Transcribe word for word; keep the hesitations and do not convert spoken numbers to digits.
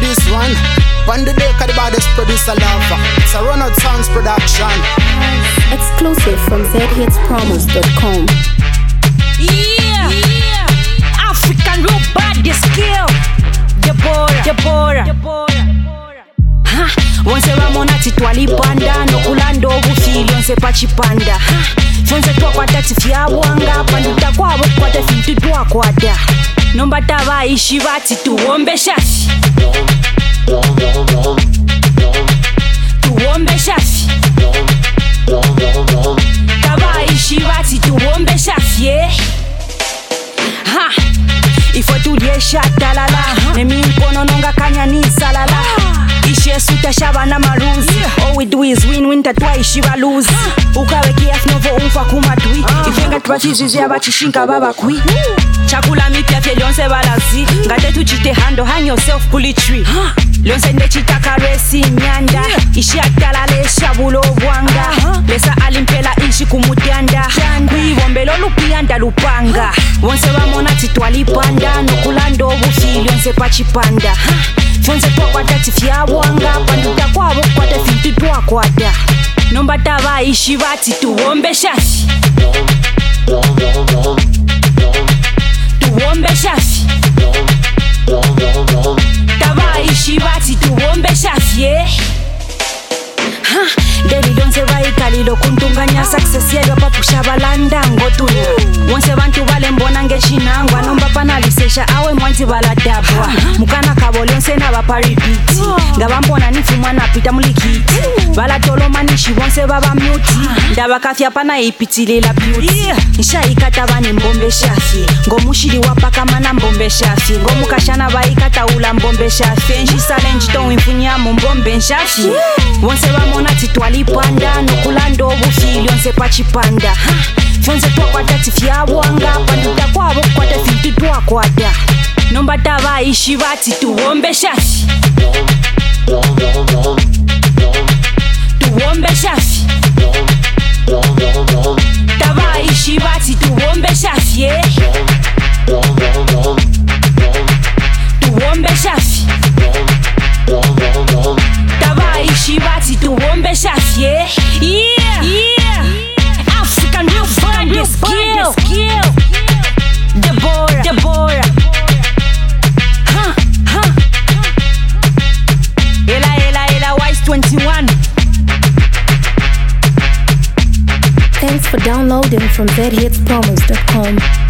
this one. One the day, the baddest producer love. It's a Run Out Sounds production. Exclusive from z hits promos dot com. Yeah, yeah. African real body skill. Deborah, Deborah, Deborah. Ha, onse vamona titwalipanda nokulanda obufili onse pachipanda. Ha, fonse twakwata tifyabwanga panduta kwabo kwata fintu twakwata. Nomba tavaishi vati tuombe shafi. Tuombe shafi. Tavaishi vati tuombe shafi, yeah. Ha, ifo tuliesha talala. Nemi mkono nonga kanya ni salala. Ishe suta shaba na maruzi. All we do is win win tatwa ishiva lose. Ukawe kiaf novo umfa kumatui. Ifenga tubachizizi abachishinka baba kui. Chakula mipya fye lyonse balazi. Ngate tuchite hando hang yourself pull it tree. Lyonse ndechita karesi nyanda. Ishi atalale shabulo bwanga. Lesa alimpela ishi kumutianda. Kuivombelo lupianda lupanga. Wonse vamona titwalipanda nokulanda obufili onse pachipanda. Fonse twakwata tifyabwanga panduta kwabo kwata fintu twakwata. Nomba tavaishi vati tuombe shafi. Tuombe shafi. Tavaishi vati tuombe shafi, yeah. Ha, deli donse vaikalilo kuntunganya success yelo papusha balanda ngotunya. Wonse bantu vale mbona ngechinangwa nomba panalisesha awe mwanzi baladabwa. Mukana kabole onse na baparipiti. Ngabambona nifumwa napita mulikiti. Balatolo manishi wonse baba muti. Ndaba kafya pana ipitilela beauty. Nisha ikata bane mbombe shafi. Ngomushiri wapaka mana mbombe shafi. Ngomukashana baikata ula mbombe shafi. Njisale njito infunya mbombe shafi. Wonse vamona titwalipanda nokulanda obufili onse pachipanda. Fonse twakwata tifyabwanga panduta kwabo kwata fintu twakwata. Nomba tavaishi vati tuombe shafi. Tuombe shafi. Tavaishi vati tuombe shafi, yeah. Tuombe shafi. Tavaishi vati tuombe shafi, yeah. Yeah, yeah. African real body skill. Deborah, Deborah. Huh, huh. Ela, ela, ela, Wise twenty-one. Thanks for downloading from z hits promos dot com.